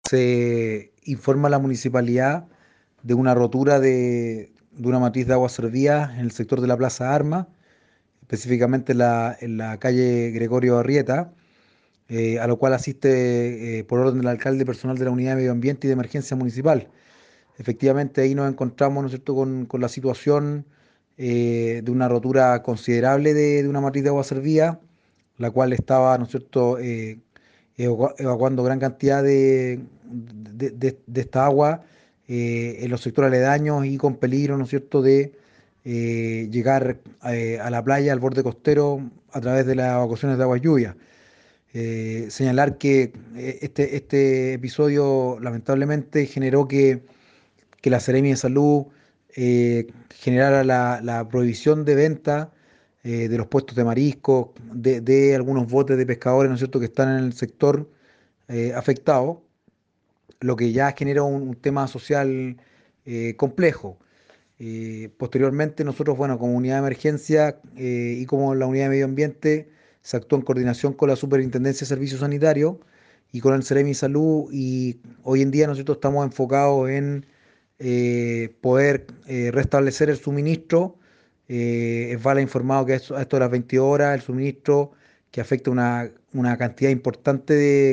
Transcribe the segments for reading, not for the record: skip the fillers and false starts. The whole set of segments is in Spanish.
se informa a la municipalidad de una rotura de una matriz de agua servida en el sector de la Plaza Armas, específicamente en la calle Gregorio Arrieta, a lo cual asiste por orden del alcalde personal de la Unidad de Medio Ambiente y de Emergencia Municipal. Efectivamente, ahí nos encontramos, ¿no es cierto?, con la situación de una rotura considerable de una matriz de agua servida, la cual estaba, ¿no es cierto?, evacuando gran cantidad de esta agua en los sectores aledaños y con peligro, ¿no es cierto?, de llegar a la playa, al borde costero, a través de las evacuaciones de aguas lluvias. Señalar que este episodio lamentablemente generó que la Seremi de Salud generara la prohibición de venta de los puestos de marisco, de algunos botes de pescadores, ¿no es cierto?, que están en el sector afectado, lo que ya genera un tema social complejo. Posteriormente, nosotros, bueno, como unidad de emergencia y como la unidad de medio ambiente, se actuó en coordinación con la Superintendencia de Servicios Sanitarios y con el Seremi Salud, y hoy en día nosotros estamos enfocados en poder restablecer el suministro. ESVAL ha informado que a esto de las 20 horas el suministro que afecta una cantidad importante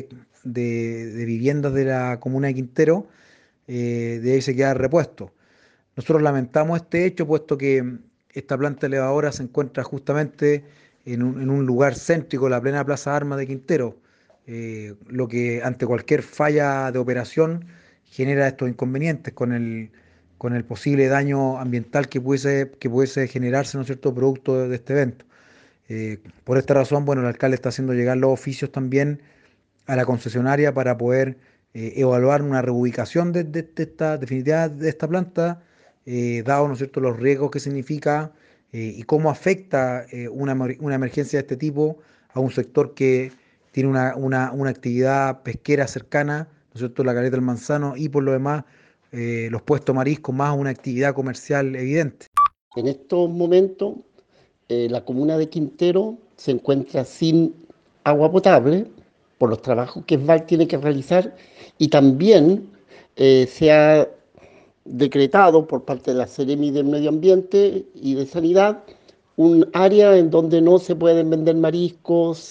de viviendas de la comuna de Quintero debe se quedar repuesto. Nosotros lamentamos este hecho, puesto que esta planta elevadora se encuentra justamente en un lugar céntrico, la plena Plaza Armas de Quintero, lo que ante cualquier falla de operación genera estos inconvenientes con el posible daño ambiental que pudiese generarse, ¿no es cierto?, producto de este evento. Por esta razón, bueno, el alcalde está haciendo llegar los oficios también a la concesionaria para poder evaluar una reubicación de esta definitiva de esta planta, dado, ¿no es cierto?, los riesgos que significa y cómo afecta una emergencia de este tipo a un sector que tiene una actividad pesquera cercana, ¿no es cierto?, la caleta del Manzano, y por lo demás los puestos mariscos, más una actividad comercial evidente. En estos momentos, la comuna de Quintero se encuentra sin agua potable por los trabajos que ESVAL tiene que realizar, y también se ha decretado por parte de la Seremi del Medio Ambiente y de Sanidad un área en donde no se pueden vender mariscos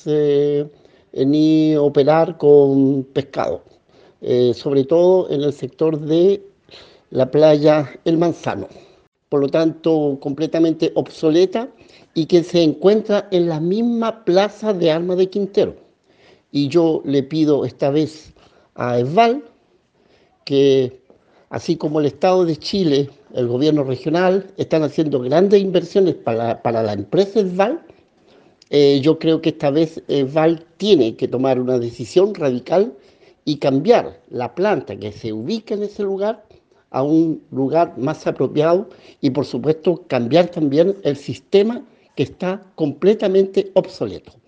ni operar con pescado, sobre todo en el sector de la playa El Manzano, por lo tanto completamente obsoleta, y que se encuentra en la misma plaza de Armas de Quintero. Y yo le pido esta vez a ESVAL que, así como el Estado de Chile, el gobierno regional, están haciendo grandes inversiones para la empresa ESVAL, yo creo que esta vez ESVAL tiene que tomar una decisión radical y cambiar la planta que se ubica en ese lugar a un lugar más apropiado, y por supuesto cambiar también el sistema que está completamente obsoleto.